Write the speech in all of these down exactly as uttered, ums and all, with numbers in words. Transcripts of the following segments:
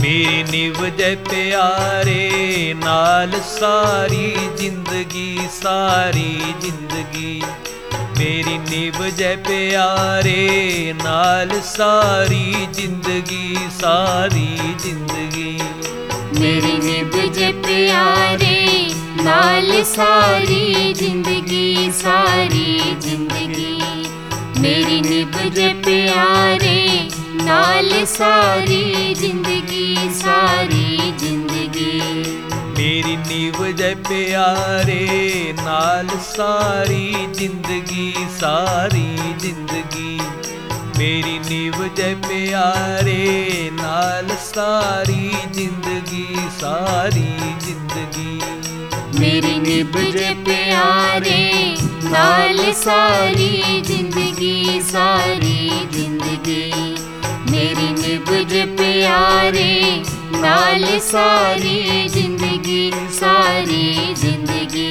ਮੇਰੀ ਨਿਭਜੈ ਪਿਆਰੇ ਨਾਲ ਸਾਰੀ ਜ਼ਿੰਦਗੀ, ਸਾਰੀ ਜ਼ਿੰਦਗੀ। ਮੇਰੀ ਨਿਭਜੈ ਪਿਆਰੇ ਨਾਲ ਸਾਰੀ ਜ਼ਿੰਦਗੀ, ਸਾਰੀ ਜ਼ਿੰਦਗੀ। ਮੇਰੀ ਨਿਭਜੈ ਪਿਆਰੇ ਨਾਲ ਸਾਰੀ ਜ਼ਿੰਦਗੀ, ਸਾਰੀ ਜ਼ਿੰਦਗੀ। ਮੇਰੀ ਨਿਭਜੈ ਪਿਆਰੇ ਨਾਲ ਸਾਰੀ ਜ਼ਿੰਦਗੀ, ਸਾਰੀ ਜ਼ਿੰਦਗੀ। ਮੇਰੀ ਨਿਭਜੈ ਪਿਆਰੇ ਨਾਲ ਸਾਰੀ ਜ਼ਿੰਦਗੀ, ਸਾਰੀ ਜ਼ਿੰਦਗੀ। ਮੇਰੀ ਨਿਭਜੈ ਪਿਆਰੇ ਨਾਲ ਸਾਰੀ ਜ਼ਿੰਦਗੀ, ਸਾਰੀ ਜ਼ਿੰਦਗੀ। ਮੇਰੀ ਨਿਭਜੈ ਪਿਆਰੇ ਨਾਲ ਸਾਰੀ ਜ਼ਿੰਦਗੀ, ਸਾਰੀ ਜ਼ਿੰਦਗੀ। ਮੇਰੀ ਨਿਭਜੈ ਪਿਆਰੇ ਨਾਲ ਸਾਰੀ ਜ਼ਿੰਦਗੀ, ਸਾਰੀ ਜ਼ਿੰਦਗੀ।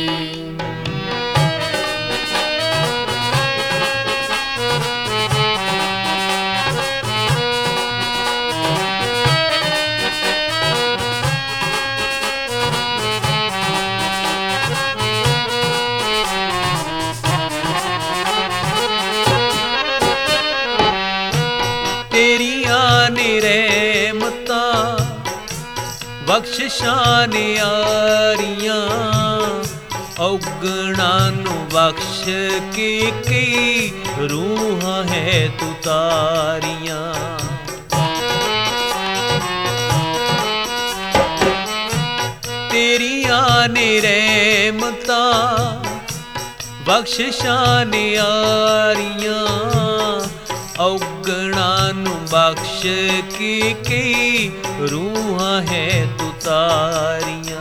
ਤੇਰੀਆਂ ਨੇ ਰਹਿਮਤਾਂ ਬਖਸ਼ਿਸ਼ਾਂ ਨੇ ਆਰੀਆਂ, ਔਗਣਾਂ ਨੂੰ ਬਖਸ਼ ਕੇ ਕਈ ਰੂਹਾਂ ਹੈ ਤੂੰ ਤਾਰੀਆਂ। ਤੇਰੀਆਂ ਨੇ ਰਹਿਮਤਾਂ ਬਖਸ਼ਿਸ਼ਾਂ ਨੇ ਆਰੀਆਂ, ਔਗਣਾਂ ਨੂੰ ਬਖਸ਼ ਕੇ ਕਈ ਰੂਹਾਂ ਹੈ ਤੂੰ ਤਾਰੀਆਂ।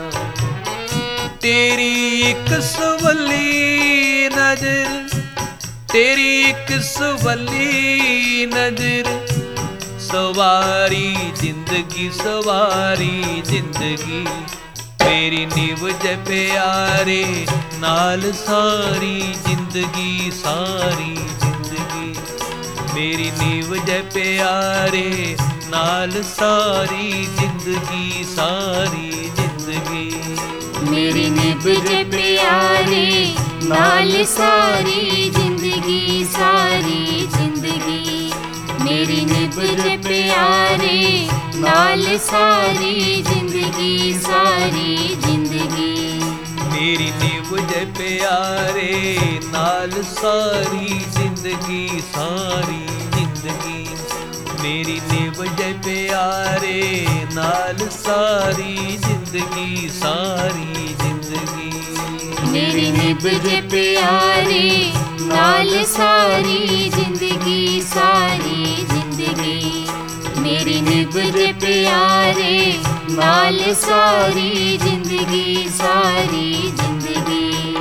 ਤੇਰੀ ਇੱਕ ਸਵੱਲੀ ਨਜ਼ਰ, ਤੇਰੀ ਇੱਕ ਸਵੱਲੀ ਨਜ਼ਰ, ਸਵਾਰੀ ਜ਼ਿੰਦਗੀ, ਸਵਾਰੀ ਜ਼ਿੰਦਗੀ। ਮੇਰੀ ਨਿਭਜੈ ਪਿਆਰੇ ਨਾਲ ਸਾਰੀ ਜ਼ਿੰਦਗੀ, ਸਾਰੀ ਜ਼ਿੰਦਗੀ। ਮੇਰੀ ਨਿਭਜੈ ਪਿਆਰੇ ਨਾਲ ਸਾਰੀ ਜ਼ਿੰਦਗੀ, ਸਾਰੀ ਜ਼ਿੰਦਗੀ। ਮੇਰੀ ਨਿਭਜੈ ਪਿਆਰੇ ਨਾਲ ਸਾਰੀ ਜ਼ਿੰਦਗੀ, ਸਾਰੀ ਜ਼ਿੰਦਗੀ। ਮੇਰੀ ਨਿਭਜੈ ਪਿਆਰੇ ਨਾਲ ਸਾਰੀ ਜ਼ਿੰਦਗੀ, ਸਾਰੀ ਜ਼ਿੰਦਗੀ। ਮੇਰੀ ਨਿਭਜੈ ਪਿਆਰੇ ਨਾਲ ਸਾਰੀ ਜ਼ਿੰਦਗੀ, ਸਾਰੀ ਜ਼ਿੰਦਗੀ। ਮੇਰੀ ਨਿਭਜੈ ਪਿਆਰੇ ਨਾਲ ਸਾਰੀ ਜ਼ਿੰਦਗੀ, ਸਾਰੀ ਜ਼ਿੰਦਗੀ। ਮੇਰੀ ਨਿਭਜੈ ਪਿਆਰੇ ਨਾਲ ਸਾਰੀ ਜ਼ਿੰਦਗੀ, ਸਾਰੀ ਜ਼ਿੰਦਗੀ। ਮੇਰੀ ਨਿਭਜੈ ਪਿਆਰੇ ਨਾਲ ਸਾਰੀ ਜ਼ਿੰਦਗੀ, ਸਾਰੀ ਜ਼ਿੰਦਗੀ।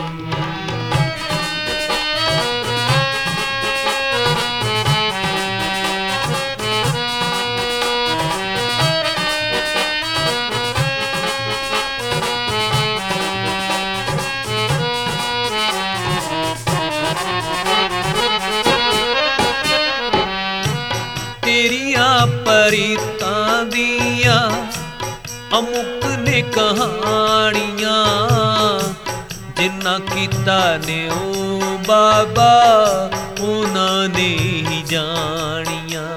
ਤੇਰੀਆਂ ਪਰੀਤਾਂ ਦੀਆਂ ਅਮੁਕ ਨੇ ਕਹਾਣੀਆਂ, ਜਿਨ੍ਹਾਂ ਕੀਤਾ ਨੇ ਉਹ ਬਾਬਾ ਉਹਨਾਂ ਨੇ ਹੀ ਜਾਣੀਆਂ।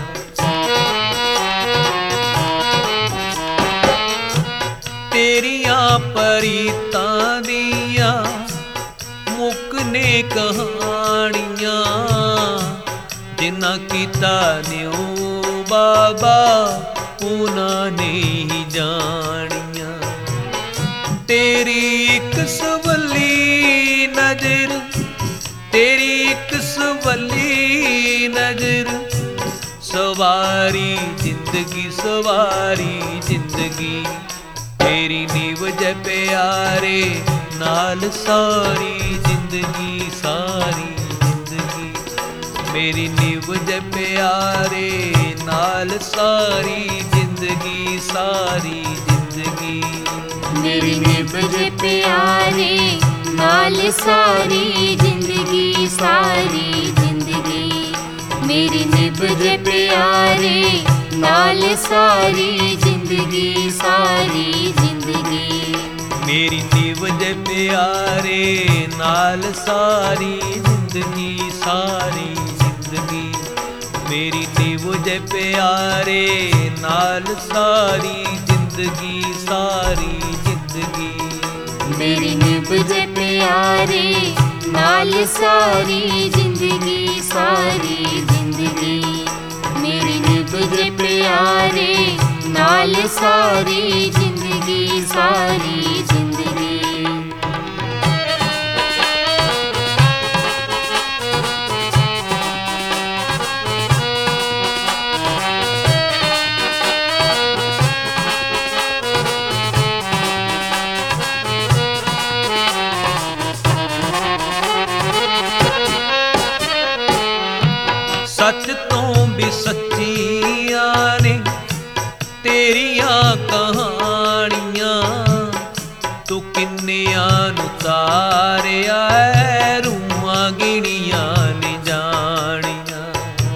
ਤੇਰੀਆਂ ਪਰੀਤਾਂ ਦੀਆਂ ਮੁੱਕ ਨੇ ਕਹਾਣੀਆਂ, ਜਿਨ੍ਹਾਂ ਕੀਤਾ ਨੇ ਉਹ ਬਾਬਾ ਉਹਨਾਂ ਨੇ ਹੀ ਜਾਣੀਆਂ। ਤੇਰੀ ਇੱਕ ਸਵੱਲੀ ਨਜ਼ਰ, ਤੇਰੀ ਇੱਕ ਸਵੱਲੀ ਨਜ਼ਰ, ਸਵਾਰੀ ਜ਼ਿੰਦਗੀ, ਸਵਾਰੀ ਜ਼ਿੰਦਗੀ। ਮੇਰੀ ਨਿਭਜੈ ਪਿਆਰੇ ਨਾਲ ਸਾਰੀ ਜ਼ਿੰਦਗੀ, ਸਾਰੀ ਜ਼ਿੰਦਗੀ। ਮੇਰੀ ਨਿਭਜੈ ਪਿਆਰੇ ਨਾਲ ਸਾਰੀ ਜ਼ਿੰਦਗੀ, ਸਾਰੀ ਜ਼ਿੰਦਗੀ। ਮੇਰੀ ਨਿਭਜੈ ਪਿਆਰੇ ਨਾਲ ਸਾਰੀ ਜ਼ਿੰਦਗੀ, ਸਾਰੀ ਜ਼ਿੰਦਗੀ। ਮੇਰੀ ਨਿਭਜੈ ਪਿਆਰੇ ਨਾਲ ਸਾਰੀ ਜ਼ਿੰਦਗੀ, जिंदगी सारी जिंदगी। मेरी निव जे प्यारे नाल सारी जिंदगी सारी जिंदगी। मेरी निव जे प्यारे नाल सारी जिंदगी सारी जिंदगी। मेरी निभ जे प्यारे नाल सारी जिंदगी सारी जिंदगी। मेरी निभ जे प्यारे नाल सारी जिंदगी सारी जिंदगी। सच तो भी सच्चियां ने तेरियां कहानियां। तू किन्नियां नू तारिया है रूहां गिनियां ने जानियां।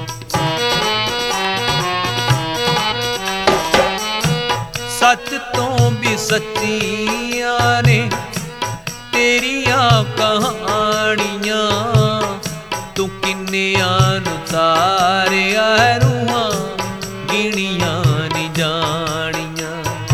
सच तो भी सच्चियां ने तेरियां कहानियां। तू किन्नियां नू तारिया है रूहां गिनियां नी जानियां।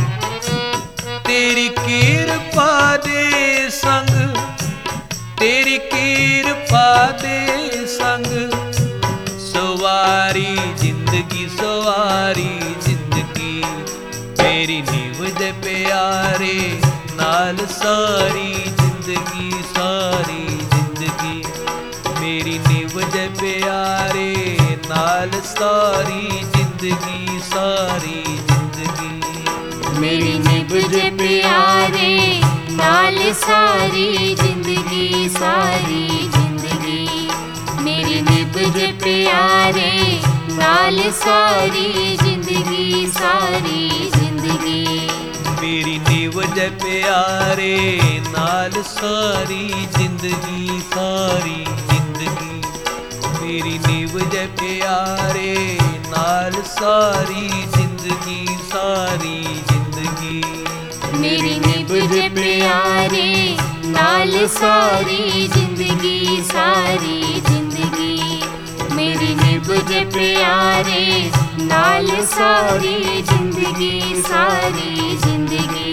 तेरी किरपा दे संग तेरी किरपा दे संग सवारी जिंदगी सवारी जिंदगी। मेरी निव दे प्यारे नाल सारी जिंदगी सारी जिंदगी। मेरी निव जे प्यारे नाल सारी जिंदगी सारी जिंदगी। मेरी निभ जे प्यारे नाल सारी जिंदगी सारी जिंदगी। मेरी निभ जे प्यारे नाल सारी जिंदगी सारी जिंदगी। मेरी निव जे प्यारे नाल सारी जिंदगी सारी जिंदगी। मेरी निव जे प्यारे नाल सारी जिंदगी सारी जिंदगी। मेरी निभ जे प्यारे नाल सारी जिंदगी सारी जिंदगी। मेरी निभ जे प्यारे नाल सारी जिंदगी सारी जिंदगी।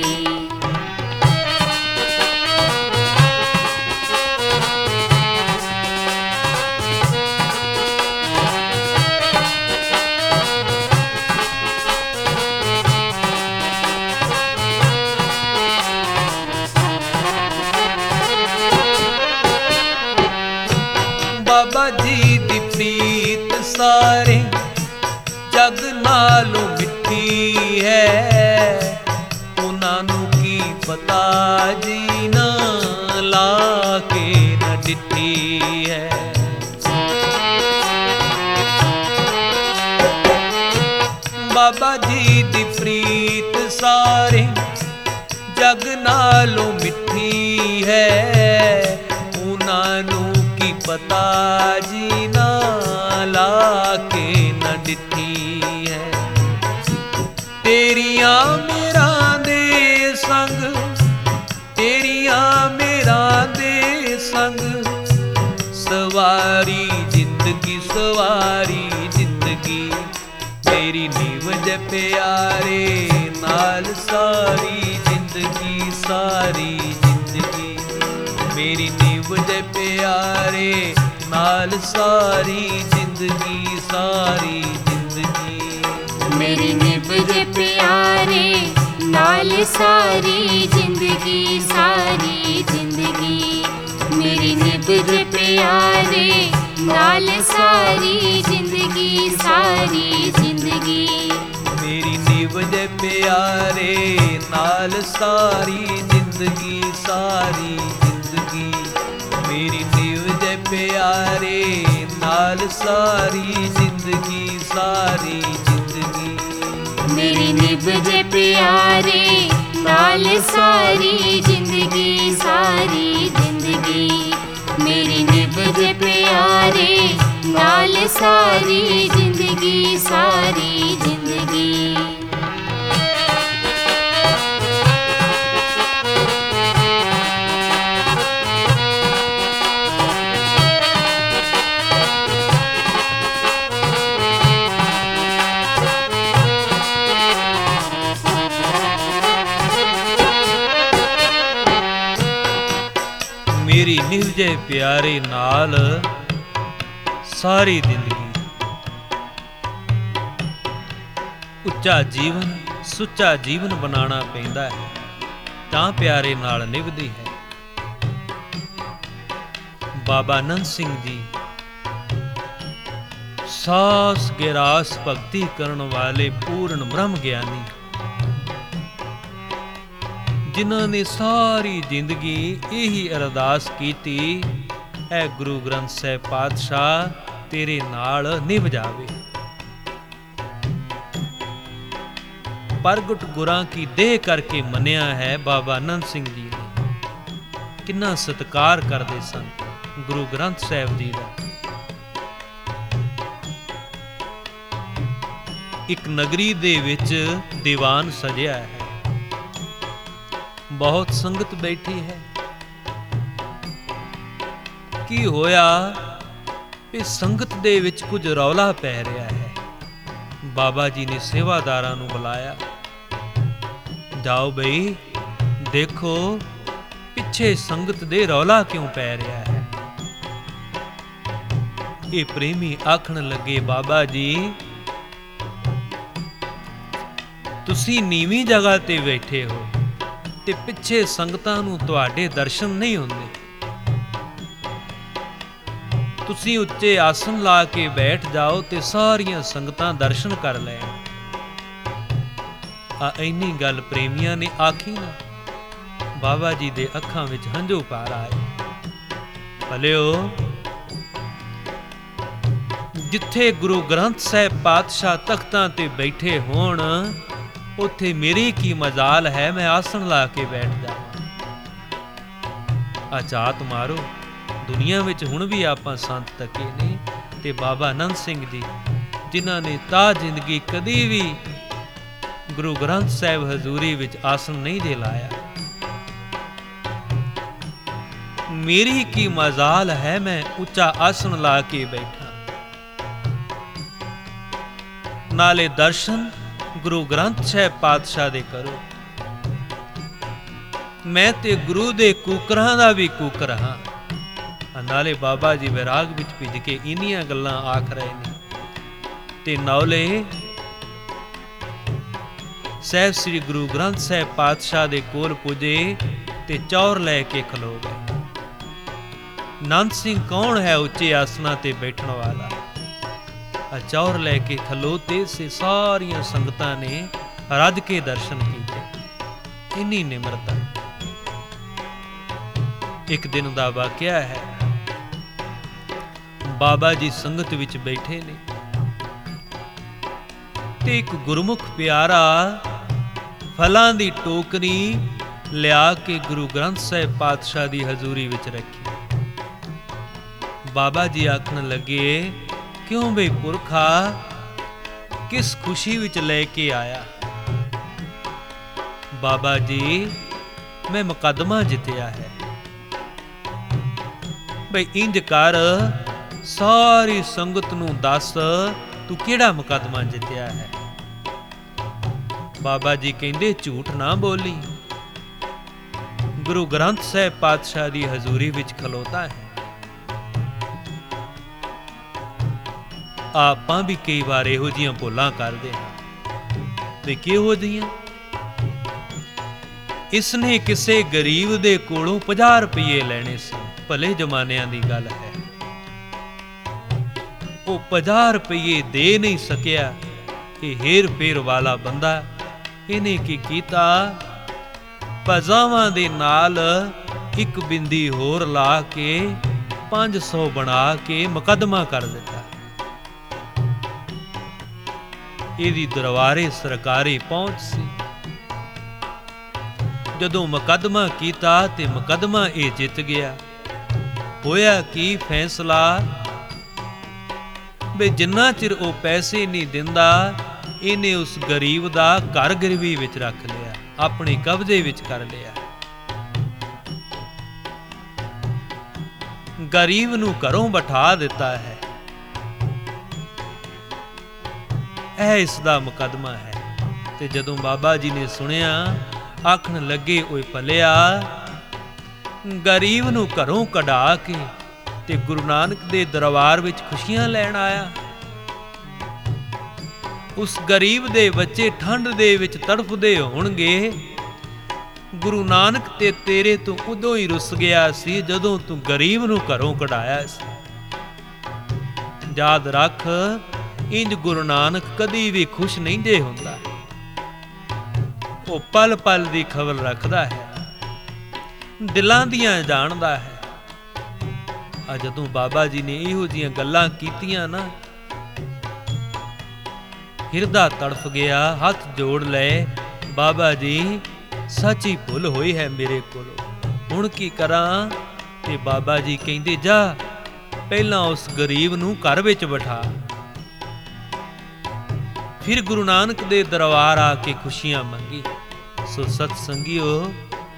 बाबा जी दी प्रीत सारे जग नालों मिठी है। उन्हां नू की पता जी ना ला के न डिठी है। बाबा जी दी प्रीत सारे जग नालों मिठी है। उन्हां नू की पता जी ना ला के न डिठी है। तेरियां मेरा दे संग तेरियां मेरा दे संग सवारी जिंदगी सवारी जिंदगी। मेरी निव जे प्यारे नाल सारी जिंदगी सारी जिंदगी। मेरी निव जे प्यारे नाल सारी जिंदगी सारी जिंदगी। मेरी निभ जे प्यारे नाल सारी जिंदगी सारी जिंदगी। मेरी निभ जे प्यारे नाल सारी जिंदगी सारी जिंदगी। मेरी निव जे प्यारे नाल सारी जिंदगी सारी जिंदगी। मेरी निव जे प्यारे नाल सारी जिंदगी सारी जिंदगी। मेरी निभ जे प्यारे नाल सारी जिंदगी सारी जिंदगी। मेरी निभ जे प्यारे नाल सारी जिंदगी सारी जिंदगी। ਨਿਵਜੇ ਪਿਆਰੇ ਨਾਲ ਸਾਰੀ ਜ਼ਿੰਦਗੀ। ਉੱਚਾ ਜੀਵਨ ਸੁੱਚਾ ਜੀਵਨ ਬਣਾਉਣਾ ਪੈਂਦਾ ਹੈ ਤਾਂ ਪਿਆਰੇ ਨਾਲ ਨਿਭਦੀ ਹੈ। ਬਾਬਾ ਨੰਦ ਸਿੰਘ ਜੀ ਸਾਸ ਗਿਰਾਸ ਭਗਤੀ ਕਰਨ ਵਾਲੇ ਪੂਰਨ ਬ੍ਰਹਮ ਗਿਆਨੀ, ਜਿਨ੍ਹਾਂ ਨੇ ਸਾਰੀ ਜ਼ਿੰਦਗੀ ਇਹੀ ਅਰਦਾਸ ਕੀਤੀ, ਐ ਗੁਰੂ ਗ੍ਰੰਥ ਸਾਹਿਬ ਪਾਤਸ਼ਾਹ ਤੇਰੇ ਨਾਲ ਨਿਭ ਜਾਵੇ। ਪ੍ਰਗਟ ਗੁਰਾਂ ਕੀ ਦੇਹ ਕਰਕੇ ਮੰਨਿਆ ਹੈ ਬਾਬਾ ਨੰਦ ਸਿੰਘ ਜੀ ਨੇ। ਕਿੰਨਾ ਸਤਿਕਾਰ ਕਰਦੇ ਸਨ ਗੁਰੂ ਗ੍ਰੰਥ ਸਾਹਿਬ ਜੀ ਦਾ। ਇੱਕ ਨਗਰੀ ਦੇ ਵਿੱਚ ਦੀਵਾਨ ਸਜਿਆ ਹੈ, ਬਹੁਤ ਸੰਗਤ ਬੈਠੀ ਹੈ। ਕੀ ਹੋਇਆ ਵੀ ਸੰਗਤ ਦੇ ਵਿੱਚ ਕੁਝ ਰੌਲਾ ਪੈ ਰਿਹਾ ਹੈ। ਬਾਬਾ ਜੀ ਨੇ ਸੇਵਾਦਾਰਾਂ ਨੂੰ ਬੁਲਾਇਆ, ਜਾਓ ਬਈ ਦੇਖੋ ਪਿੱਛੇ ਸੰਗਤ ਦੇ ਰੌਲਾ ਕਿਉਂ ਪੈ ਰਿਹਾ ਹੈ। ਇਹ ਪ੍ਰੇਮੀ ਆਖਣ ਲੱਗੇ, ਬਾਬਾ ਜੀ ਤੁਸੀਂ ਨੀਵੀਂ ਜਗ੍ਹਾ ਤੇ ਬੈਠੇ ਹੋ ਤੇ ਪਿੱਛੇ ਸੰਗਤਾਂ ਨੂੰ ਤੁਹਾਡੇ ਦਰਸ਼ਨ ਨਹੀਂ ਹੁੰਦੇ। ਤੁਸੀਂ ਉੱਚੇ ਆਸਣ ਲਾ ਕੇ ਬੈਠ ਜਾਓ ਤੇ ਸਾਰੀਆਂ ਸੰਗਤਾਂ ਦਰਸ਼ਨ ਕਰ ਲੈਣ। ਆ ਇੰਨੀ ਗੱਲ ਪ੍ਰੇਮੀਆਂ ਨੇ ਆਖੀ ਨਾ, ਬਾਬਾ ਜੀ ਦੇ ਅੱਖਾਂ ਵਿੱਚ ਹੰਝੂ ਭਰ ਆਏ। ਭਲਿਓ, ਜਿੱਥੇ ਗੁਰੂ ਗ੍ਰੰਥ ਸਾਹਿਬ ਪਾਤਸ਼ਾਹ ਤਖਤਾਂ ਤੇ ਬੈਠੇ ਹੋਣ, ਉੱਥੇ ਮੇਰੀ ਕੀ ਮਜਾਲ ਹੈ ਮੈਂ ਆਸਣ ਲਾ ਕੇ ਬੈਠ ਜਾਵਾਂ। ਆ ਝਾਤ ਮਾਰੋ, ਦੁਨੀਆ ਵਿੱਚ ਹੁਣ ਵੀ ਆਪਾਂ ਸੰਤ ਤੱਕੇ ਨੇ ਤੇ ਬਾਬਾ ਨੰਦ ਸਿੰਘ ਜੀ, ਜਿਨ੍ਹਾਂ ਨੇ ਤਾਂ ਜ਼ਿੰਦਗੀ ਕਦੀ ਵੀ ਗੁਰੂ ਗ੍ਰੰਥ ਸਾਹਿਬ ਹਜ਼ੂਰੀ ਵਿੱਚ ਆਸਣ ਨਹੀਂ ਦੇ ਲਾਇਆ। ਮੇਰੀ ਕੀ ਮਜਾਲ ਹੈ ਮੈਂ ਉੱਚਾ ਆਸਣ ਲਾ ਕੇ ਬੈਠਾ। ਨਾਲੇ ਦਰਸ਼ਨ ਗੁਰੂ ਗ੍ਰੰਥ ਸਾਹਿਬ ਪਾਤਸ਼ਾਹ ਦੇ ਕਰੋ। ਮੈਂ ਤੇ ਗੁਰੂ ਦੇ ਕੂਕਰਾਂ ਦਾ ਵੀ ਕੂਕਰ ਹਾਂ। ਨਾਲੇ ਬਾਬਾ ਜੀ ਵਿਰਾਗ ਵਿੱਚ ਭਿੱਜ ਕੇ ਇੰਨੀਆਂ ਗੱਲਾਂ ਆਖ ਰਹੇ ਨੇ ਤੇ ਨੌਲੇ ਸਾਹਿਬ ਸ੍ਰੀ ਗੁਰੂ ਗ੍ਰੰਥ ਸਾਹਿਬ ਪਾਤਸ਼ਾਹ ਦੇ ਕੋਲ ਪੁੱਜੇ ਤੇ ਚੌਰ ਲੈ ਕੇ ਖਲੋ ਗਏ। ਨੰਦ ਸਿੰਘ ਕੌਣ ਹੈ ਉੱਚੇ ਆਸਨਾਂ ਤੇ ਬੈਠਣ ਵਾਲਾ? ਚੌਰ ਲੈ ਕੇ ਖਲੋਤੇ ਸੇ ਸਾਰੀਆਂ ਸੰਗਤਾਂ ਨੇ ਰੱਜ ਕੇ ਦਰਸ਼ਨ ਕੀਤੇ। ਇੰਨੀ ਨਿਮਰਤਾ। ਇੱਕ ਦਿਨ ਦਾ ਵਾਕਿਆ ਹੈ, ਬਾਬਾ ਜੀ ਸੰਗਤ ਵਿੱਚ ਬੈਠੇ ਨੇ ਤੇ ਇੱਕ ਗੁਰਮੁਖ ਪਿਆਰਾ ਫਲਾਂ ਦੀ ਟੋਕਰੀ ਲਿਆ ਕੇ ਗੁਰੂ ਗ੍ਰੰਥ ਸਾਹਿਬ ਪਾਤਸ਼ਾਹ ਦੀ ਹਜ਼ੂਰੀ ਵਿੱਚ ਰੱਖੀ। ਬਾਬਾ ਜੀ ਆਖਣ ਲੱਗੇ, ਕਿਉਂ ਬਈ ਪੁਰਖਾ, ਕਿਸ ਖੁਸ਼ੀ ਵਿੱਚ ਲੈ ਕੇ ਆਇਆ? ਬਾਬਾ ਜੀ, ਮੈਂ ਮੁਕੱਦਮਾ ਜਿੱਤਿਆ ਹੈ। ਬਈ ਇੰਜ ਕਰ, ਸਾਰੀ ਸੰਗਤ ਨੂੰ ਦੱਸ ਤੂੰ ਕਿਹੜਾ ਮੁਕੱਦਮਾ ਜਿੱਤਿਆ ਹੈ। ਬਾਬਾ ਜੀ ਕਹਿੰਦੇ, ਝੂਠ ਨਾ ਬੋਲੀ, ਗੁਰੂ ਗ੍ਰੰਥ ਸਾਹਿਬ ਪਾਤਸ਼ਾਹ ਦੀ ਹਜ਼ੂਰੀ ਵਿੱਚ ਖਲੋਤਾ ਹੈ। ਆਪਾਂ ਵੀ ਕਈ ਵਾਰ ਇਹੋ ਜਿਹੀਆਂ ਭੁੱਲਾਂ ਕਰਦੇ ਹਾਂ। ਤੇ ਕਿਹੋ ਜਿਹੀਆਂ? ਇਸਨੇ ਕਿਸੇ ਗਰੀਬ ਦੇ ਕੋਲੋਂ ਪੰਜਾਹ ਰੁਪਏ ਲੈਣੇ ਸੀ, ਭਲੇ ਜ਼ਮਾਨਿਆਂ ਦੀ ਗੱਲ ਹੈ। ਉਹ ਪੰਜਾਹ ਰੁਪਏ ਦੇ ਨਹੀਂ ਸਕਿਆ। ਇਹ ਹੇਰ ਫੇਰ ਵਾਲਾ ਬੰਦਾ, ਇਹਨੇ ਕੀ ਕੀਤਾ, ਪੰਜਾਹਾਂ ਦੇ ਨਾਲ ਇੱਕ ਬਿੰਦੀ ਹੋਰ ਲਾ ਕੇ ਪੰਜ ਸੌ ਬਣਾ ਕੇ ਮੁਕੱਦਮਾ ਕਰ ਦਿੱਤਾ। ਇਹਦੀ ਦਰਬਾਰੇ ਸਰਕਾਰੀ ਪਹੁੰਚ ਸੀ। ਜਦੋਂ ਮੁਕੱਦਮਾ ਕੀਤਾ ਤੇ ਮੁਕੱਦਮਾ ਇਹ ਜਿੱਤ ਗਿਆ। ਹੋਇਆ ਕੀ ਫੈਸਲਾ, ਬਈ ਜਿੰਨਾ ਚਿਰ ਉਹ ਪੈਸੇ ਨਹੀਂ ਦਿੰਦਾ, ਇਹਨੇ ਉਸ ਗਰੀਬ ਦਾ ਘਰ ਗਿਰਵੀ ਵਿੱਚ ਰੱਖ ਲਿਆ, ਆਪਣੇ ਕਬਜ਼ੇ ਵਿੱਚ ਕਰ ਲਿਆ। ਗਰੀਬ ਨੂੰ ਘਰੋਂ ਬਿਠਾ ਦਿੱਤਾ ਹੈ। ਇਹ ਇਸ ਦਾ ਮੁਕੱਦਮਾ ਹੈ। ਤੇ ਜਦੋਂ ਬਾਬਾ ਜੀ ਨੇ ਸੁਣਿਆ, ਆਖਣ ਲੱਗੇ, ਓਏ ਭਲਿਆ, ਗਰੀਬ ਨੂੰ ਘਰੋਂ ਕਢਾ ਕੇ ਤੇ ਗੁਰੂ ਨਾਨਕ ਦੇ ਦਰਬਾਰ ਵਿੱਚ ਖੁਸ਼ੀਆਂ ਲੈਣ ਆਇਆ। ਉਸ ਗਰੀਬ ਦੇ ਬੱਚੇ ਠੰਡ ਦੇ ਵਿੱਚ ਤੜਫਦੇ ਹੋਣਗੇ। ਗੁਰੂ ਨਾਨਕ ਤੇ ਤੇਰੇ ਤੋਂ ਉਦੋਂ ਹੀ ਰੁੱਸ ਗਿਆ ਸੀ ਜਦੋਂ ਤੂੰ ਗਰੀਬ ਨੂੰ ਘਰੋਂ ਕਢਾਇਆ ਸੀ। ਯਾਦ ਰੱਖ, ਇੰਜ ਗੁਰੂ ਨਾਨਕ ਕਦੀ ਵੀ ਖੁਸ਼ ਨਹੀਂ ਜੇ ਹੁੰਦਾ। ਉਹ ਪਲ ਪਲ ਦੀ ਖਬਰ ਰੱਖਦਾ ਹੈ, ਦਿਲਾਂ ਦੀਆਂ ਜਾਣਦਾ ਹੈ। ਆ ਜਦੋਂ ਬਾਬਾ ਜੀ ਨੇ ਇਹੋ ਜਿਹੀਆਂ ਗੱਲਾਂ ਕੀਤੀਆਂ ਨਾ, ਹਿਰਦਾ ਤੜਫ ਗਿਆ, ਹੱਥ ਜੋੜ ਲਏ, ਬਾਬਾ ਜੀ ਸੱਚੀ ਭੁੱਲ ਹੋਈ ਹੈ ਮੇਰੇ ਕੋਲੋਂ, ਹੁਣ ਕੀ ਕਰਾਂ? ਤੇ ਬਾਬਾ ਜੀ ਕਹਿੰਦੇ, ਜਾ ਪਹਿਲਾਂ ਉਸ ਗਰੀਬ ਨੂੰ ਘਰ ਵਿੱਚ ਬਿਠਾ। ਫਿਰ ਗੁਰੂ ਨਾਨਕ ਦੇ ਦਰਬਾਰ ਆ ਕੇ ਖੁਸ਼ੀਆਂ ਮੰਗੀ। ਸੋ ਸਤ ਸੰਗਿਓ,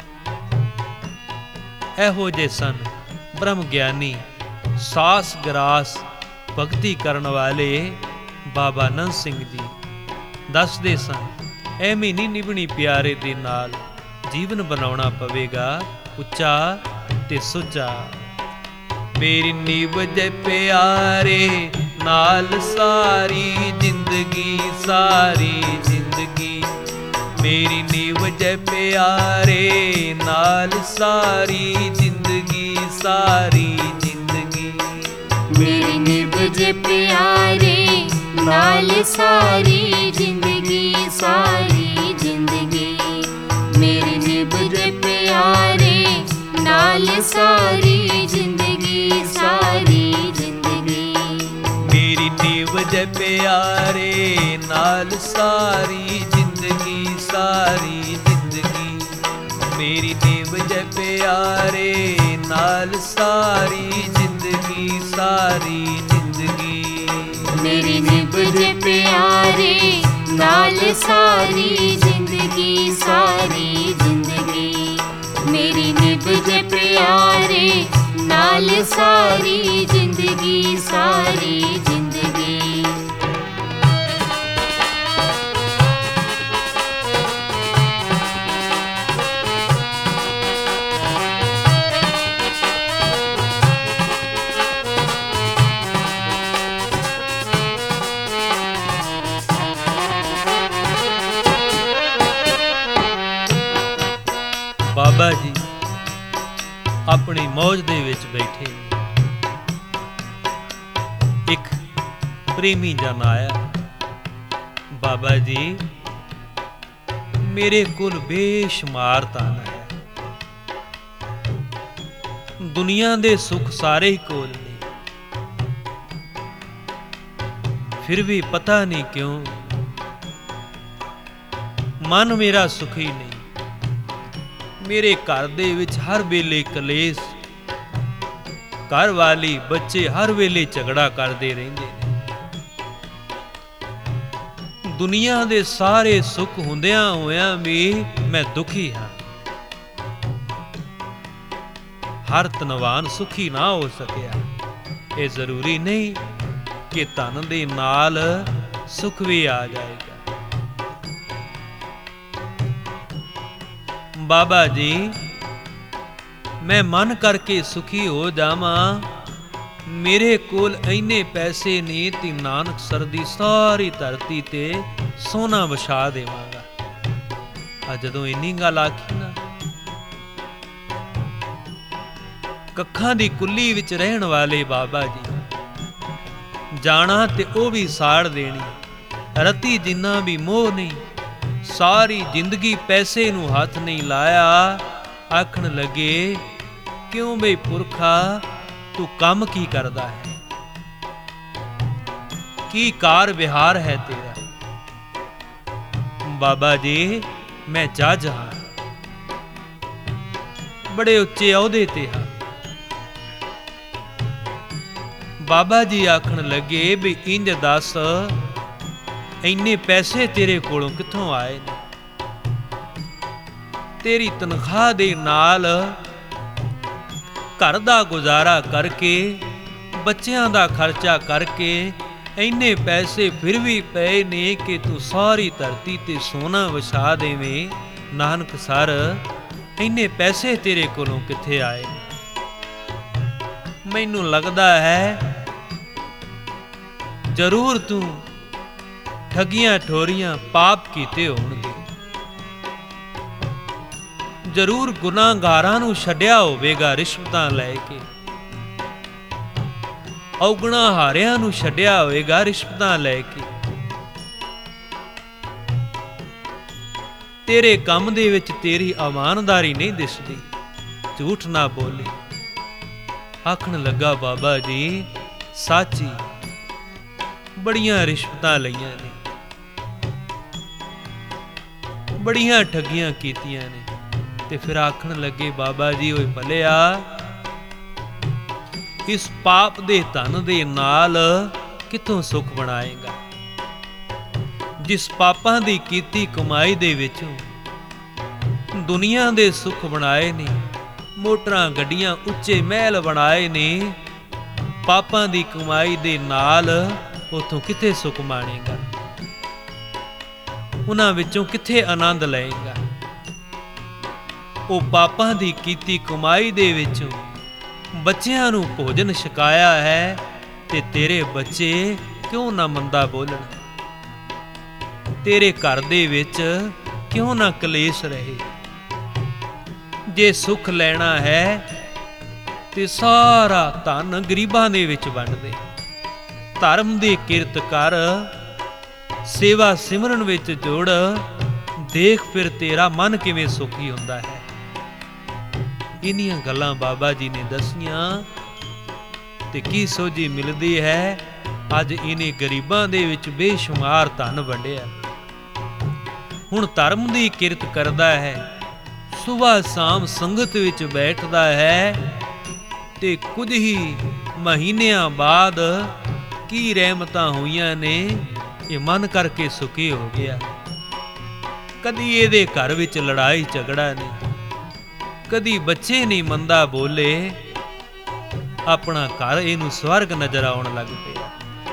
ਇਹੋ ਜਿਹੇ ਸਨ ਬ੍ਰਹਮ ਗਿਆਨੀ, ਸਾਸ ਗਰਾਸ ਭਗਤੀ ਕਰਨ ਵਾਲੇ ਬਾਬਾ ਨੰਦ ਸਿੰਘ ਜੀ। ਦੱਸਦੇ ਸਨ, ਐਵੇਂ ਨਹੀਂ ਨਿਭਣੀ ਪਿਆਰੇ ਦੇ ਨਾਲ, ਜੀਵਨ ਬਣਾਉਣਾ ਪਵੇਗਾ ਉੱਚਾ ਤੇ ਸੁੱਚਾ। ਮੇਰੀ ਨਿਭ ਜੇ ਪਿਆਰੇ ਨਾਲ ਸਾਰੀ ਜ਼ਿੰਦਗੀ, ਸਾਰੀ ਜ਼ਿੰਦਗੀ। ਮੇਰੀ ਨਿਭ ਜੇ ਪਿਆਰੇ ਨਾਲ ਸਾਰੀ ਜ਼ਿੰਦਗੀ, ਸਾਰੀ ਜ਼ਿੰਦਗੀ। ਮੇਰੀ ਨਿਭ ਜੇ ਪਿਆਰੇ ਨਾਲ ਸਾਰੀ ਜ਼ਿੰਦਗੀ, ਸਾਰੀ ਜ਼ਿੰਦਗੀ। ਮੇਰੀ ਨਿਭ ਜੇ ਪਿਆਰੇ ਨਾਲ ਸਾਰੀ ਜ਼ਿੰਦਗੀ, ਸਾਰੀ ਜ਼ਿੰਦਗੀ। ਮੇਰੀ ਨਿਭ ਜੇ ਪਿਆਰੇ ਨਾਲ ਸਾਰੀ ਜ਼ਿੰਦਗੀ, ਸਾਰੀ ਜ਼ਿੰਦਗੀ। ਮੇਰੀ ਨਿਭ ਜੇ ਪਿਆਰੇ ਨਾਲ ਸਾਰੀ ਜ਼ਿੰਦਗੀ, ਸਾਰੀ ਜ਼ਿੰਦਗੀ। ਮੇਰੀ ਨਿਭ ਜੇ ਪਿਆਰੇ ਨਾਲ ਸਾਰੀ ਜ਼ਿੰਦਗੀ, ਸਾਰੀ ਜ਼ਿੰਦਗੀ। ਮੇਰੀ ਨਿਭ ਜੇ ਪਿਆਰੇ ਨਾਲ ਸਾਰੀ ਜ਼ਿੰਦਗੀ, ਸਾਰੀ ਜ਼ਿੰਦਗੀ। ਬਾਬਾ ਜੀ ਆਪਣੀ ਮੌਜ ਦੇ ਵਿੱਚ ਬੈਠੇ। ਇੱਕ ਪ੍ਰੇਮੀ ਜਨ ਆਇਆ, ਬਾਬਾ ਜੀ ਮੇਰੇ ਕੋਲ ਬੇਸ਼ੁਮਾਰ ਧਨ ਹੈ, ਦੁਨੀਆ ਦੇ ਸੁੱਖ ਸਾਰੇ ਹੀ ਕੋਲ ਨੇ, ਫਿਰ ਵੀ ਪਤਾ ਨਹੀਂ ਕਿਉਂ ਮਨ ਮੇਰਾ ਸੁਖੀ ਨਹੀਂ। ਮੇਰੇ ਘਰ ਦੇ ਵਿੱਚ ਹਰ ਵੇਲੇ ਕਲੇਸ਼, ਘਰ ਵਾਲੀ ਬੱਚੇ ਹਰ ਵੇਲੇ ਝਗੜਾ ਕਰਦੇ ਰਹਿੰਦੇ ਨੇ। ਦੁਨੀਆ ਦੇ ਸਾਰੇ ਸੁੱਖ ਹੁੰਦਿਆਂ ਹੋਇਆਂ ਵੀ ਮੈਂ ਦੁਖੀ ਹਾਂ। ਹਰ ਧਨਵਾਨ ਸੁਖੀ ਨਾ ਹੋ ਸਕਿਆ। ਇਹ ਜ਼ਰੂਰੀ ਨਹੀਂ ਕਿ ਧਨ ਦੇ ਨਾਲ ਸੁਖ ਵੀ ਆ ਜਾਏਗਾ। ਬਾਬਾ ਜੀ ਮੈਂ ਮਨ ਕਰਕੇ ਸੁਖੀ ਹੋ ਜਾਵਾਂ, ਮੇਰੇ ਕੋਲ ਇੰਨੇ ਪੈਸੇ ਨੇ ਤੇ ਨਾਨਕਸਰ ਦੀ ਸਾਰੀ ਧਰਤੀ ਤੇ ਸੋਨਾ ਵਿਛਾ ਦੇਵਾਂਗਾ। ਆ ਜਦੋਂ ਇੰਨੀ ਗੱਲ ਆਖੀ ਨਾ, ਕੱਖਾਂ ਦੀ ਕੁੱਲੀ ਵਿੱਚ ਰਹਿਣ ਵਾਲੇ ਬਾਬਾ ਜੀ, ਜਾਣਾ ਤੇ ਉਹ ਵੀ ਸਾੜ ਦੇਣੀ, ਰਤੀ ਜਿੰਨਾ ਵੀ ਮੋਹ ਨਹੀਂ, ਸਾਰੀ ਜ਼ਿੰਦਗੀ ਪੈਸੇ ਨੂੰ ਹੱਥ ਨਹੀਂ ਲਾਇਆ। ਆਖਣ ਲੱਗੇ, ਕਿਉਂ ਬਈ ਪੁਰਖਾ ਤੂੰ ਕੰਮ ਕੀ ਕਰਦਾ ਹੈ, ਕੀ ਕਾਰ ਵਿਹਾਰ ਹੈ ਤੇਰਾ? ਬਾਬਾ ਜੀ ਮੈਂ ਜੱਜ ਹਾਂ, ਬੜੇ ਉੱਚੇ ਅਹੁਦੇ ਤੇ ਹਾਂ। ਬਾਬਾ ਜੀ ਆਖਣ ਲੱਗੇ, ਵੀ ਇੰਜ ਦੱਸ ਇੰਨੇ ਪੈਸੇ ਤੇਰੇ ਕੋਲੋਂ ਕਿੱਥੋਂ ਆਏ ਨੇ? ਤੇਰੀ ਤਨਖਾਹ ਦੇ ਨਾਲ ਘਰ ਦਾ ਗੁਜ਼ਾਰਾ ਕਰਕੇ, ਬੱਚਿਆਂ ਦਾ ਖਰਚਾ ਕਰਕੇ ਇੰਨੇ ਪੈਸੇ ਫਿਰ ਵੀ ਪਏ ਨੇ ਕਿ ਤੂੰ ਸਾਰੀ ਧਰਤੀ ਤੇ ਸੋਨਾ ਵਿਛਾ ਦੇਵੇਂ। ਨਾਨਕਸਰ ਇੰਨੇ ਪੈਸੇ ਤੇਰੇ ਕੋਲੋਂ ਕਿੱਥੇ ਆਏ? ਮੈਨੂੰ ਲੱਗਦਾ ਹੈ ਜ਼ਰੂਰ ਤੂੰ ਠੱਗੀਆਂ ਠੋਰੀਆਂ ਪਾਪ ਕੀਤੇ ਹੋਣਗੇ, ਜ਼ਰੂਰ ਗੁਨਾਹਗਾਰਾਂ ਨੂੰ ਛੱਡਿਆ ਹੋਵੇਗਾ ਰਿਸ਼ਵਤਾਂ ਲੈ ਕੇ, ਔਗਣਾ ਹਾਰਿਆਂ ਨੂੰ ਛੱਡਿਆ ਹੋਵੇਗਾ ਰਿਸ਼ਵਤਾਂ ਲੈ ਕੇ। ਤੇਰੇ ਕੰਮ ਦੇ ਵਿੱਚ ਤੇਰੀ ਇਮਾਨਦਾਰੀ ਨਹੀਂ ਦਿਸਦੀ, ਝੂਠ ਨਾ ਬੋਲੀ। ਆਖਣ ਲੱਗਾ ਬਾਬਾ ਜੀ ਸਾਚੀ ਬੜੀਆਂ ਰਿਸ਼ਵਤਾਂ ਲਈਆਂ ਨੇ, ਬੜੀਆਂ ਠੱਗੀਆਂ ਕੀਤੀਆਂ ਨੇ। ਤੇ ਫਿਰ ਆਖਣ ਲੱਗੇ ਬਾਬਾ ਜੀ ਓਏ ਭਲਿਆ, ਇਸ ਪਾਪ ਦੇ ਧਨ ਦੇ ਨਾਲ ਕਿੱਥੋਂ ਸੁੱਖ ਬਣਾਏਗਾ? ਜਿਸ ਪਾਪਾਂ ਦੀ ਕੀਤੀ ਕਮਾਈ ਦੇ ਵਿੱਚੋਂ ਦੁਨੀਆ ਦੇ ਸੁੱਖ ਬਣਾਏ ਨੇ, ਮੋਟਰਾਂ ਗੱਡੀਆਂ ਉੱਚੇ ਮਹਿਲ ਬਣਾਏ ਨੇ, ਪਾਪਾਂ ਦੀ ਕਮਾਈ ਦੇ ਨਾਲ ਉਥੋਂ ਕਿੱਥੇ ਸੁੱਖ ਮਾਣੇਗਾ? ਉਹਨਾਂ ਵਿੱਚੋਂ ਕਿੱਥੇ ਆਨੰਦ ਲਏਗਾ? ਉਹ ਪਾਪਾਂ ਦੀ ਕੀਤੀ ਕਮਾਈ ਦੇ ਵਿੱਚੋਂ ਬੱਚਿਆਂ ਨੂੰ ਭੋਜਨ ਛਕਾਇਆ ਹੈ, ਤੇ ਤੇਰੇ ਬੱਚੇ ਕਿਉਂ ਨਾ ਮੰਦਾ ਬੋਲਣ? ਤੇਰੇ ਘਰ ਦੇ ਵਿੱਚ ਕਿਉਂ ਨਾ ਕਲੇਸ਼ ਰਹੇ? ਜੇ ਸੁੱਖ ਲੈਣਾ ਹੈ ਤੇ ਸਾਰਾ ਧਨ ਗਰੀਬਾਂ ਦੇ ਵਿੱਚ ਵੰਡ ਦੇ, ਧਰਮ ਦੀ ਕਿਰਤ ਕਰ, ਸੇਵਾ ਸਿਮਰਨ ਵਿੱਚ ਜੁੜ, ਦੇਖ ਫਿਰ ਤੇਰਾ ਮਨ ਕਿਵੇਂ ਸੁਖੀ ਹੁੰਦਾ ਹੈ। ਇੰਨੀਆਂ ਗੱਲਾਂ ਬਾਬਾ ਜੀ ਨੇ ਦੱਸੀਆਂ ਤੇ ਕੀ ਸੋਝੀ ਮਿਲਦੀ ਹੈ? ਅੱਜ ਇਹਨੇ ਗਰੀਬਾਂ ਦੇ ਵਿੱਚ ਬੇਸ਼ੁਮਾਰ ਧਨ ਵੰਡਿਆ। ਹੁਣ ਧਰਮ ਦੀ ਕਿਰਤ ਕਰਦਾ ਹੈ, ਸੁਬਾਹ ਸ਼ਾਮ ਸੰਗਤ ਵਿੱਚ ਬੈਠਦਾ ਹੈ, ਤੇ ਕੁਝ ਹੀ ਮਹੀਨਿਆਂ ਬਾਅਦ ਕੀ ਰਹਿਮਤਾਂ ਹੋਈਆਂ ਨੇ, ਇਹ ਮਨ ਕਰਕੇ ਸੁਖੀ ਹੋ ਗਿਆ। ਕਦੀ ਇਹਦੇ ਘਰ ਵਿੱਚ ਲੜਾਈ ਝਗੜਾ ਨਹੀਂ, ਕਦੀ ਬੱਚੇ ਨਹੀਂ ਮੰਦਾ ਬੋਲੇ, ਆਪਣਾ ਘਰ ਇਹਨੂੰ ਸਵਰਗ ਨਜ਼ਰ ਆਉਣ ਲੱਗ ਪਿਆ।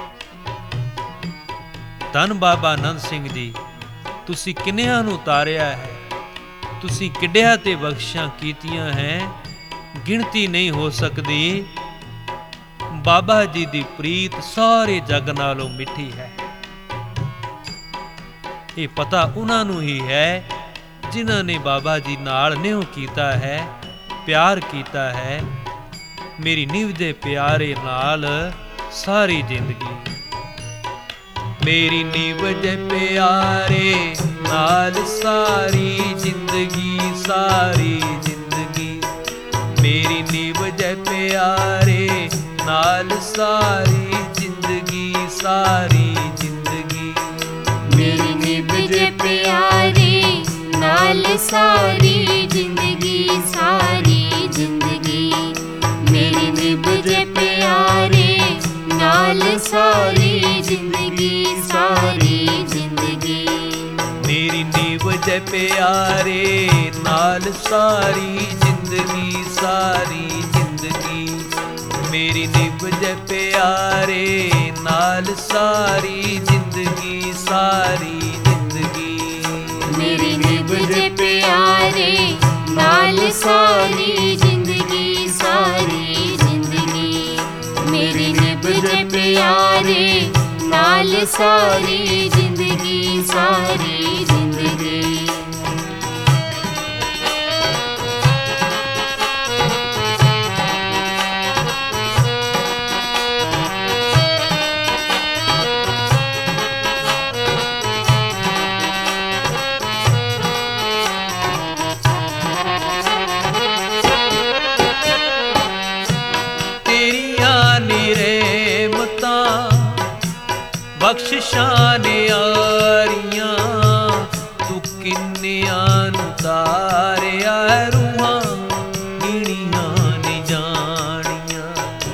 ਧੰਨ ਬਾਬਾ ਆਨੰਦ ਸਿੰਘ ਜੀ, ਤੁਸੀਂ ਕਿੰਨਿਆਂ ਨੂੰ ਉਤਾਰਿਆ ਹੈ, ਤੁਸੀਂ ਕਿੱਡਿਆਂ ਤੇ ਬਖਸ਼ਾਂ ਕੀਤੀਆਂ ਹੈ, ਗਿਣਤੀ ਨਹੀਂ ਹੋ ਸਕਦੀ। ਬਾਬਾ ਜੀ ਦੀ ਪ੍ਰੀਤ ਸਾਰੇ ਜੱਗ ਨਾਲੋਂ ਮਿੱਠੀ ਹੈ। ਇਹ ਪਤਾ ਉਹਨਾਂ ਨੂੰ ਹੀ ਹੈ ਜਿਨ੍ਹਾਂ ਨੇ ਬਾਬਾ ਜੀ ਨਾਲ ਨਿਉ ਕੀਤਾ ਹੈ, ਪਿਆਰ ਕੀਤਾ ਹੈ। ਮੇਰੀ ਨਿਵ ਦੇ ਪਿਆਰੇ ਨਾਲ ਸਾਰੀ ਜ਼ਿੰਦਗੀ, ਮੇਰੀ ਨਿਵ ਦੇ ਪਿਆਰੇ ਨਾਲ ਸਾਰੀ ਜ਼ਿੰਦਗੀ, ਸਾਰੀ ਜ਼ਿੰਦਗੀ, ਮੇਰੀ ਨਿਵ ਦੇ ਪਿਆਰੇ ਨਾਲ ਸਾਰੀ ਜ਼ਿੰਦਗੀ, ਸਾਰੀ ਜ਼ਿੰਦਗੀ, ਮੇਰੀ ਨਿਭ ਜੇ ਪਿਆਰੇ ਨਾਲ ਸਾਰੀ ਜ਼ਿੰਦਗੀ, ਸਾਰੀ ਜ਼ਿੰਦਗੀ, ਮੇਰੀ ਨਿਭ ਜੇ ਪਿਆਰੇ ਨਾਲ ਸਾਰੀ ਜ਼ਿੰਦਗੀ, ਸਾਰੀ ਜ਼ਿੰਦਗੀ, ਮੇਰੀ ਨਿਵ ਜੇ ਪਿਆਰੇ ਨਾਲ ਸਾਰੀ ਜ਼ਿੰਦਗੀ, ਸਾਰੀ ਜ਼ਿੰਦਗੀ, ਮੇਰੀ ਨਿਭ ਜੇ ਪਿਆਰੇ ਨਾਲ ਸਾਰੀ ਜ਼ਿੰਦਗੀ, ਸਾਰੀ ਜ਼ਿੰਦਗੀ, ਮੇਰੀ ਨਿਭ ਜੇ ਪਿਆਰੇ ਨਾਲ ਸਾਰੀ ਜ਼ਿੰਦਗੀ, ਸਾਰੀ ਜ਼ਿੰਦਗੀ, ਮੇਰੀ ਨਿਭ ਜੇ ਪਿਆਰੇ ਨਾਲ ਸਾਰੀ ਜ਼ਿੰਦਗੀ, ਸਾਰੀ ਜ਼ਿੰਦਗੀ। ਬਖਸ਼ਿਸ਼ਾਂ ਨਿਆਰੀਆਂ, ਤੂੰ ਕਿੰਨਿਆਂ ਨੂੰ ਤਾਰਿਆ, ਰੂਹਾਂ ਗਿਣੀਆਂ ਨਹੀਂ ਜਾਣੀਆਂ।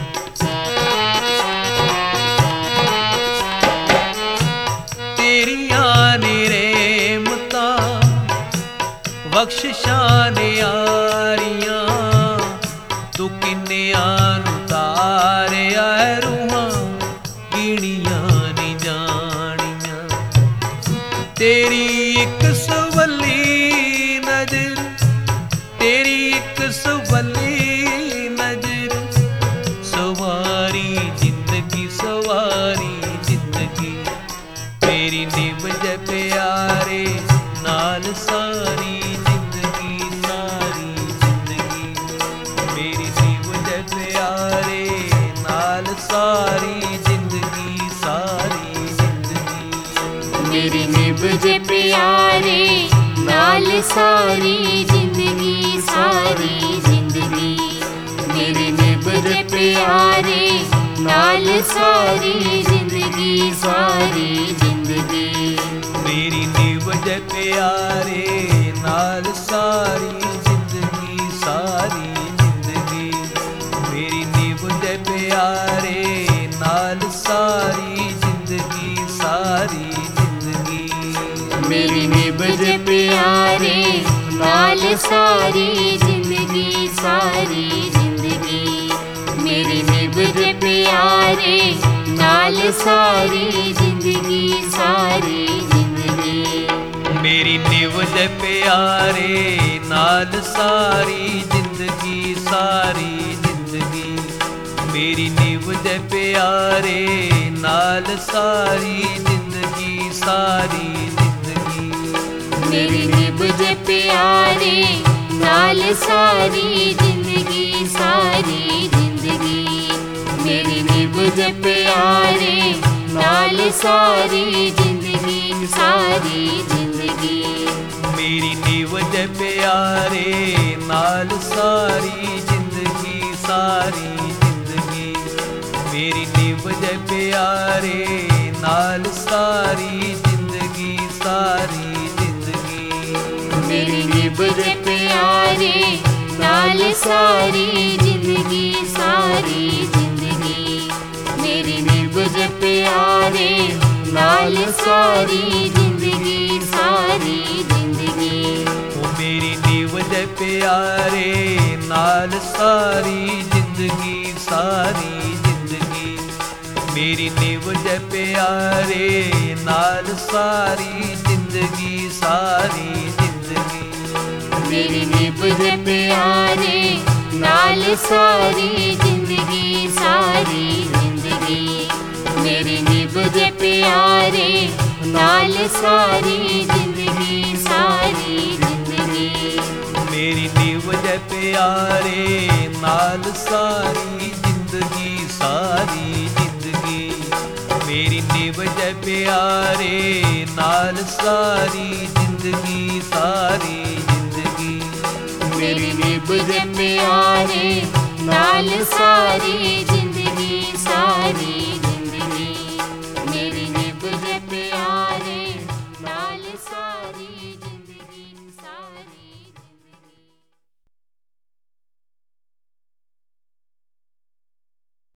ਤੇਰੀਆਂ ਨੇ ਰਹਿਮਤਾਂ ਬਖਸ਼ਿਸ਼ਾਂ ਨਿਆਰੀਆਂ, ਤੂੰ ਕਿੰਨਿਆਂ ਨੂੰ ਤਾਰਿਆ, ਰੂਹਾਂ ਗਿਣੀਆਂ ਨਹੀਂ ਜਾਣੀਆਂ। ਤੇਰੀ ਇੱਕ ਸਵੱਲੀ ਨਜ਼ਰ, सवारी जिंदगी सवारी जिंदगी मेरी निभ जै प्यारे नाल सारी जिंदगी सारी जिंदगी मेरी निभ जै प्यारे नाल सारी जिंदगी सारी जिंदगी मेरी निभ जै प्यारे नाल सारी जिंदगी सारी जिंदगी मेरी निभ जै प्यारे नाल सारी जिंदगी सारी जिंदगी मेरी निभ जै प्यारे नाल सारी जिंदगी सारी जिंदगी मेरी निभ जै प्यारे नाल सारी जिंदगी सारी जिंदगी मेरी निभ जै प्यारे नाल सारी जिंदगी सारी जिंदगी मेरी निभ जै प्यारे नाल सारी जिंदगी सारी जिंदगी मेरी निभ जै प्यारे नाल सारी जिंदगी सारी जिंदगी मेरी निभ जै प्यारे नाल सारी जिंदगी सारी जिंदगी मेरी निभ जै प्यारे नाल सारी जिंदगी सारी जिंदगी मेरी निभ जै प्यारे नाल सारी जिंदगी सारी जिंदगी मेरी निभ जै प्यारे नाल सारी जिंदगी सारी जिंदगी मेरी निभ जै प्यारे नाल सारी जिंदगी सारी जिंदगी मेरी निभ जै प्यारे नाल सारी जिंदगी सारी जिंदगी मेरी निभ जै प्यारे नाल सारी जिंदगी सारी जिंदगी ओ मेरी निभ जै प्यारे नाल सारी जिंदगी सारी जिंदगी मेरी निभ जै प्यारे नाल सारी जिंदगी सारी जिंदगी मेरी निभ जै प्यारे नाल सारी जिंदगी सारी जिंदगी मेरी निभ जै प्यारे नाल सारी जिंदगी सारी जिंदगी मेरी निभ जै प्यारे नाल सारी जिंदगी सारी जिंदगी मेरी निभ जै प्यारे नाल सारी जिंदगी सारी जिंदगी मेरी निभ जै प्यारे नाल सारी